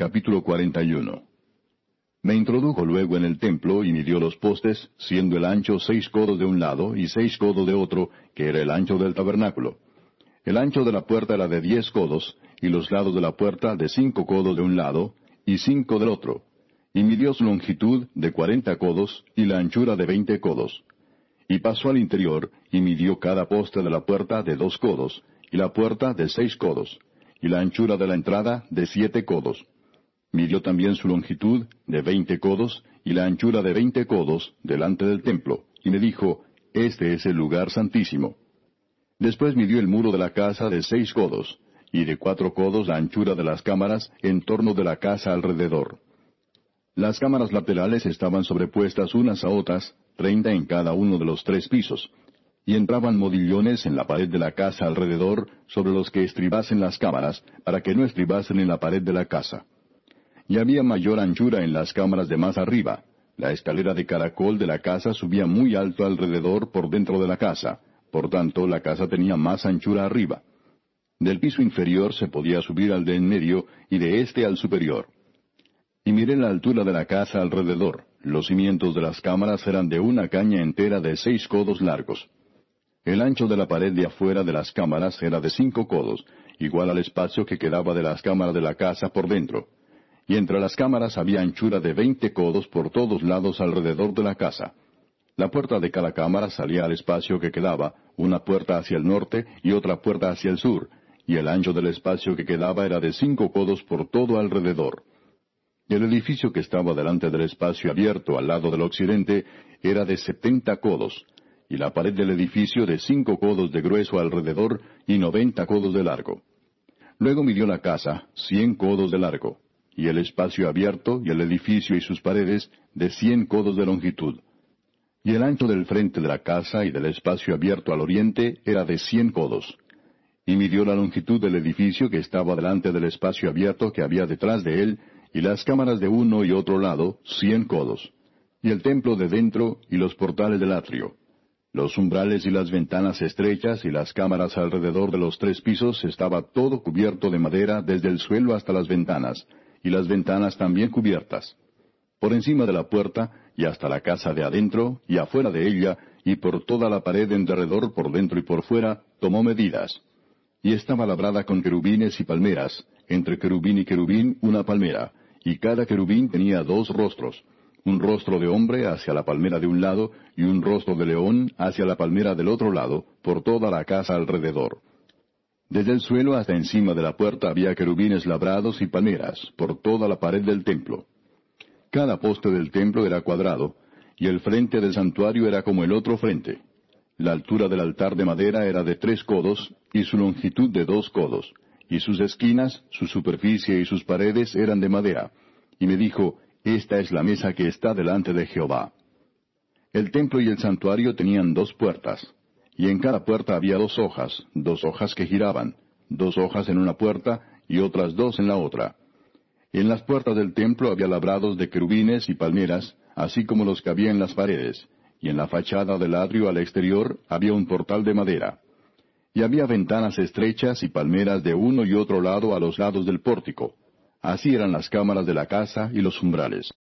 Capítulo 41. Me introdujo luego en el templo y midió los postes, siendo el ancho 6 codos de un lado y 6 codos de otro, que era el ancho del tabernáculo. El ancho de la puerta era de 10 codos, y los lados de la puerta de 5 codos de un lado y 5 del otro. Y midió su longitud de 40 codos y la anchura de 20 codos. Y pasó al interior y midió cada poste de la puerta de 2 codos, y la puerta de 6 codos, y la anchura de la entrada de 7 codos. Midió también su longitud de 20 codos y la anchura de 20 codos delante del templo, y me dijo, Este es el lugar santísimo. Después midió el muro de la casa de 6 codos, y de 4 codos la anchura de las cámaras en torno de la casa alrededor. Las cámaras laterales estaban sobrepuestas unas a otras, 30 en cada uno de los 3 pisos, y entraban modillones en la pared de la casa alrededor sobre los que estribasen las cámaras, para que no estribasen en la pared de la casa. Y había mayor anchura en las cámaras de más arriba. La escalera de caracol de la casa subía muy alto alrededor por dentro de la casa, por tanto la casa tenía más anchura arriba. Del piso inferior se podía subir al de en medio, y de éste al superior. Y miré la altura de la casa alrededor. Los cimientos de las cámaras eran de una caña entera de 6 codos largos. El ancho de la pared de afuera de las cámaras era de 5 codos, igual al espacio que quedaba de las cámaras de la casa por dentro. Y entre las cámaras había anchura de 20 codos por todos lados alrededor de la casa. La puerta de cada cámara salía al espacio que quedaba, una puerta hacia el norte y otra puerta hacia el sur, y el ancho del espacio que quedaba era de 5 codos por todo alrededor. Y el edificio que estaba delante del espacio abierto al lado del occidente era de 70 codos, y la pared del edificio de 5 codos de grueso alrededor y 90 codos de largo. Luego midió la casa 100 codos de largo, y el espacio abierto y el edificio y sus paredes de 100 codos de longitud. Y el ancho del frente de la casa y del espacio abierto al oriente era de 100 codos. Y midió la longitud del edificio que estaba delante del espacio abierto que había detrás de él, y las cámaras de uno y otro lado 100 codos. Y el templo de dentro y los portales del atrio. Los umbrales y las ventanas estrechas y las cámaras alrededor de los 3 pisos estaba todo cubierto de madera desde el suelo hasta las ventanas, y las ventanas también cubiertas. Por encima de la puerta, y hasta la casa de adentro, y afuera de ella, y por toda la pared en derredor por dentro y por fuera, tomó medidas. Y estaba labrada con querubines y palmeras, entre querubín y querubín una palmera, y cada querubín tenía 2 rostros, un rostro de hombre hacia la palmera de un lado, y un rostro de león hacia la palmera del otro lado, por toda la casa alrededor. Desde el suelo hasta encima de la puerta había querubines labrados y palmeras, por toda la pared del templo. Cada poste del templo era cuadrado, y el frente del santuario era como el otro frente. La altura del altar de madera era de 3 codos, y su longitud de 2 codos, y sus esquinas, su superficie y sus paredes eran de madera. Y me dijo, Esta es la mesa que está delante de Jehová. El templo y el santuario tenían 2 puertas. Y en cada puerta había 2 hojas que giraban, 2 hojas en una puerta y otras 2 en la otra. En las puertas del templo había labrados de querubines y palmeras, así como los que había en las paredes, y en la fachada del atrio al exterior había un portal de madera. Y había ventanas estrechas y palmeras de uno y otro lado a los lados del pórtico. Así eran las cámaras de la casa y los umbrales.